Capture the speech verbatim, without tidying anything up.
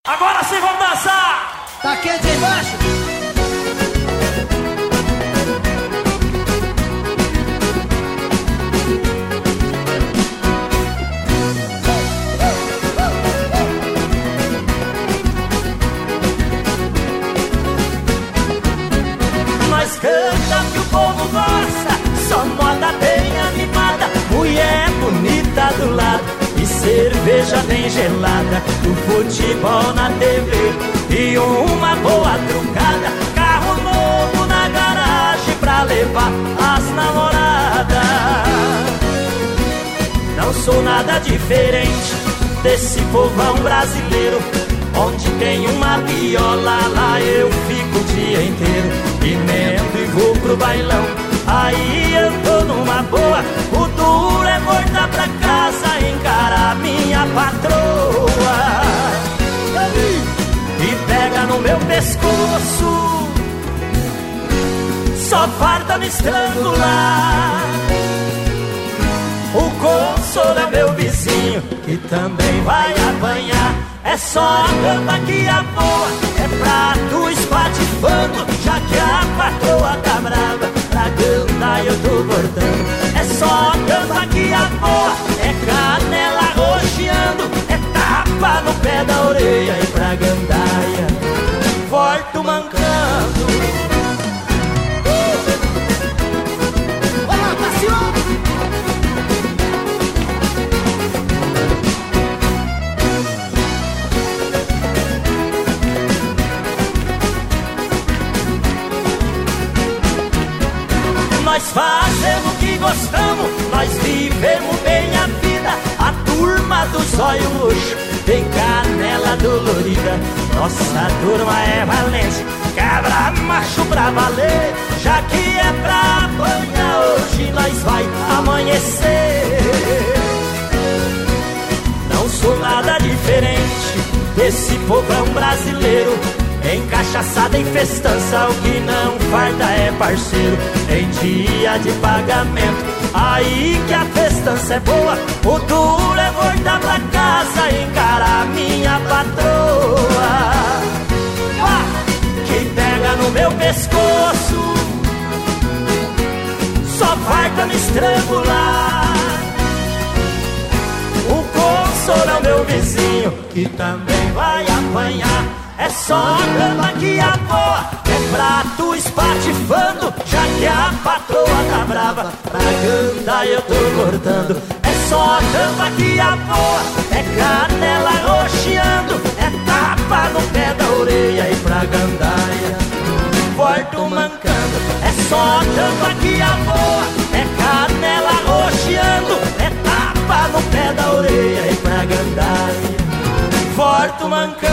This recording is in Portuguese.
Agora sim vamos dançar! Tá quente aí embaixo? Nós canta que o povo gosta, só moda bem animada, mulher bonita do lado e cerveja bem gelada, o futebol na T V e uma boa trucada, carro novo na garagem pra levar as namoradas. Não sou nada diferente desse povão brasileiro, onde tem uma viola, lá eu fico o dia inteiro, emendo e vou pro bailão, aí eu tô numa boa. O duro é voltar pra casa, encarar minha patroa e pega no meu pescoço, só farta me estrangular. O consolo é meu vizinho, que também vai apanhar. É só a cama que a boa, é prato espatifando, já que a patroa tá brava, pra cantar eu tô bordando. É só a cama que a boa, é canela roxeando, é tapa no pé da orelha e pra gandaia volto mancando. Olá, passeou! Nós fazemos o que gostamos, nós vivemos bem a vida. A turma do zóio luxo tem canela dolorida. Nossa turma é valente, cabra macho pra valer. Já que é pra apanhar, hoje nós vai amanhecer. Não sou nada diferente desse povão brasileiro, encachaçada em festança, o que não farta é parceiro. Em dia de pagamento, aí que a festança é boa. O duro é voltar pra casa, encarar minha patroa, ah, que pega no meu pescoço, só farta me estrangular. O consolo é o meu vizinho, que também vai apanhar. É só a cama que a boa, é prato espatifando, já que a patroa tá brava, pra cantar eu tô cortando. É só a cama que a boa, é canela roxeando, é tapa no pé da orelha e pra gandaia volto mancando. É só a cama que a boa, é canela roxeando, é tapa no pé da orelha e pra gandaia volto mancando.